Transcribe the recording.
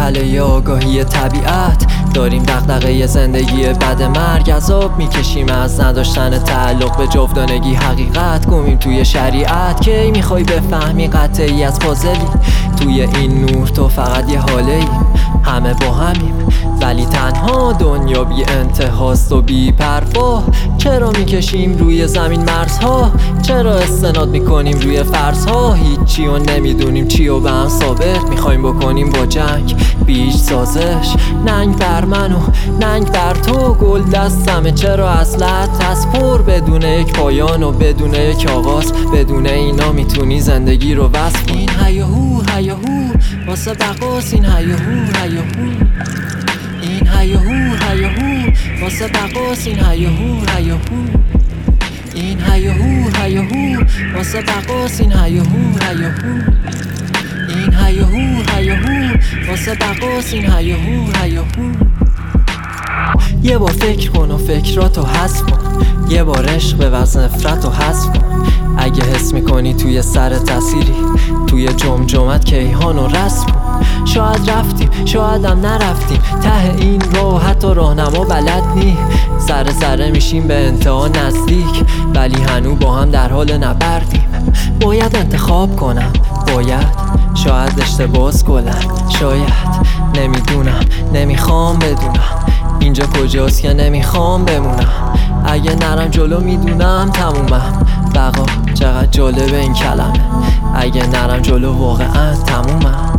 مسئله آگاهی طبیعت. داریم دغدغه زندگی بعد مرگ، عذاب میکشیم از نداشتن تعلق به جاودانگی. حقیقت گمیم توی شریعت، کی میخوای بفهمی قطعی از پازلی؟ توی این نور تو فقط یه حاله ای، همه با همیم ولی تنها. دنیا بی انتهاست و بی پروا. چرا میکشیم روی زمین مرزها؟ چرا استناد میکنیم روی فرضها؟ هیچی و نمیدونیم چی و به هم ثابت میخوایم بکنیم با جنگ بیش سازش. ننگ بر من و ننگ بر تو، گل دستمه چرا اصلت از پر بدون یک پایان و بدون یک آغاز. بدون اینا میتونی زندگی رو وصف کنی. این هیاهو هیاهو واسه بقاس، این هیاهو هیاهو، این هیاهو هیاهو واسه بقاس، این هیاهو هیاهو، این هیاهو هیاهو واسه بقاس، این هیاهو هیاهو، این هیاهو هیاهو واسه بقاس، این هیاهو هیاهو. یه بار فکر کن و فکراتو حذف کن، یه بار عشق به وزن نفرتو حذف کن. اگه حس میکنی توی سر تأثیری، توی جمجمت کیهانو رسم کن. شاید رفتیم شایدم نرفتیم، ته این راه حتی راهنما بلد نی. ذره ذره میشیم به انتها نزدیک، ولی هنو با هم در حال نبردیم. باید انتخاب کنم، باید شاید اشتباس کنم، شاید نمیدونم نمیخوام بدونم اینجا کجاست که نمیخوام بمونم. اگه نرم جلو میدونم تمومم، بقا چقدر جالب این کلمه. اگه نرم جلو واقعا تمومم.